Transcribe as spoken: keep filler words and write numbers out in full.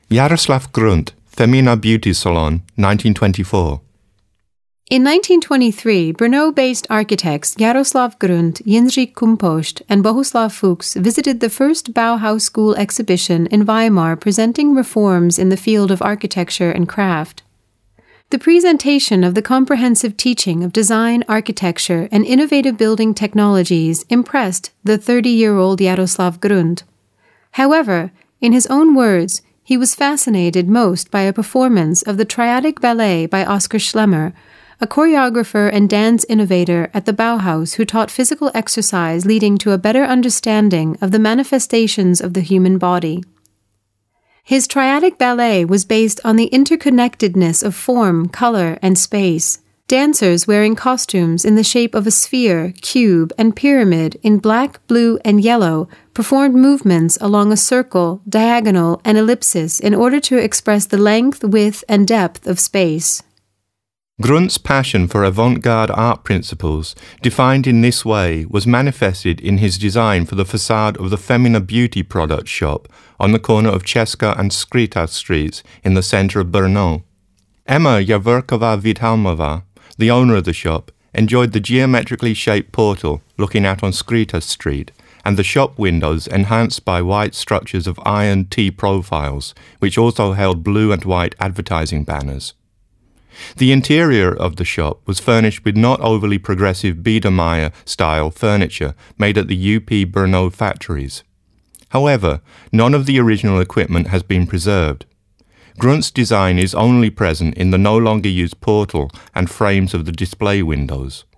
Jaroslav Grunt, Femina Beauty Salon, nineteen twenty-four. In nineteen twenty-three, Brno-based architects Jaroslav Grunt, Jindřich Kumpost, and Bohuslav Fuchs visited the first Bauhaus School exhibition in Weimar presenting reforms in the field of architecture and craft. The presentation of the comprehensive teaching of design, architecture, and innovative building technologies impressed the thirty-year-old Jaroslav Grunt. However, in his own words, he was fascinated most by a performance of the Triadic Ballet by Oskar Schlemmer, a choreographer and dance innovator at the Bauhaus who taught physical exercise leading to a better understanding of the manifestations of the human body. His Triadic Ballet was based on the interconnectedness of form, color, and space. Dancers wearing costumes in the shape of a sphere, cube, and pyramid in black, blue, and yellow performed movements along a circle, diagonal, and ellipsis in order to express the length, width, and depth of space. Grunt's passion for avant-garde art principles, defined in this way, was manifested in his design for the facade of the Femina Beauty product shop on the corner of Česká and Skryta streets in the centre of Brno. Emma Javorková-Vidhalmová, the owner of the shop, enjoyed the geometrically shaped portal looking out on Skryta Street and the shop windows enhanced by white structures of iron T profiles, which also held blue and white advertising banners. The interior of the shop was furnished with not overly progressive Biedermeier-style furniture made at the U P Brno factories. However, none of the original equipment has been preserved. Grunt's design is only present in the no longer used portal and frames of the display windows.